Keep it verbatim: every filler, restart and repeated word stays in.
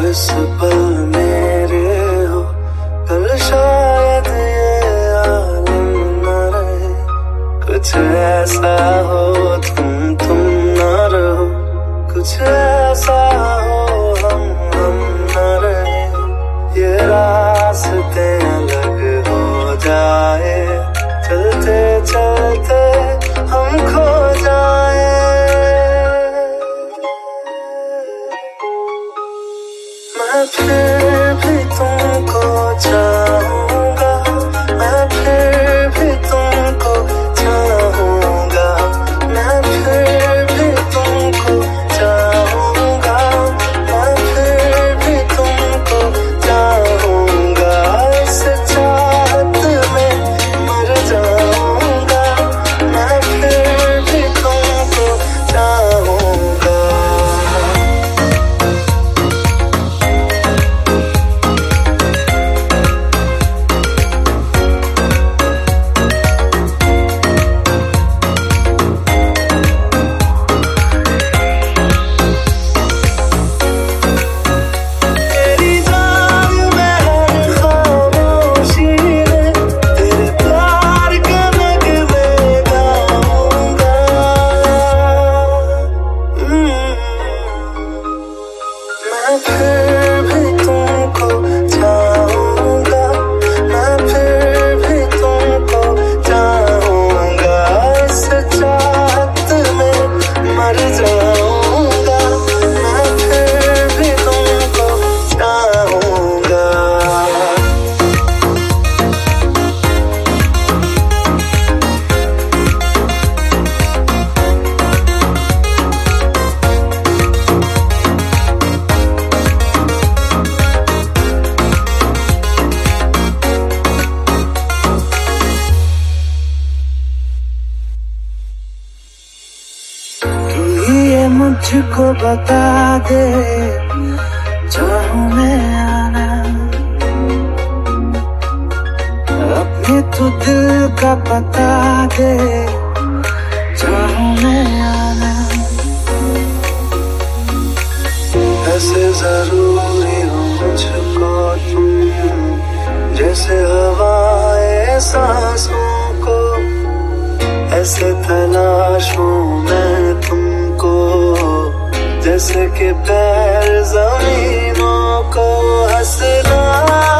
इस पल मेरे हो, कल शायद ये आलम न रहे। कुछ ऐसा हो तुम तुम न रहो, कुछ ऐसा हो हम हम न रहे। ये रास्ते अलग हो जाए, चलते चलते हम खो जाए। मैं फिर भी तुमको चाहूंगा, मैं फिर भी तुमको चाहूंगा, मैं फिर भी तुमको चाहूंगा, मैं फिर भी तुमको चाहूंगा। इस चाहत में मर जाऊंगा, मैं फिर भी तुमको चाहूंगा। मैं फिर भी तुमको चाहूंगा, मैं फिर भी तुमको चाहूंगा। इस चाहत में मर जाऊंगा, मैं फिर भी तुमको चाहूंगा। ये मुझको बता दे, चाहूं मैं आना, अपने तो दिल का बता दे, चाहूं मैं आना। ऐसे जरूरी हो मुझको तुम, जैसे हवाएं सांसों को, ऐसे तलाशूं मैं तुमको, जैसे कि पैर जमीनों को। हंसना